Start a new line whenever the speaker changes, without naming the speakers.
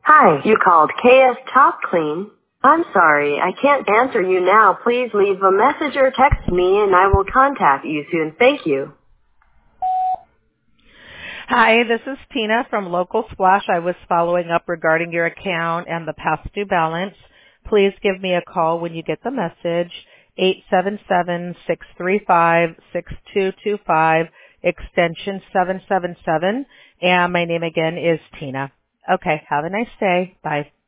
Hi, you called KS Top Clean. I'm sorry, I can't answer you now. Please leave a message or text me and I will contact you soon. Thank you.
Hi, this is Tina from Local Splash. I was following up regarding your account and the past due balance. Please give me a call when you get the message, 877-635-6225, extension 777, and my name again is Tina. Okay, have a nice day. Bye.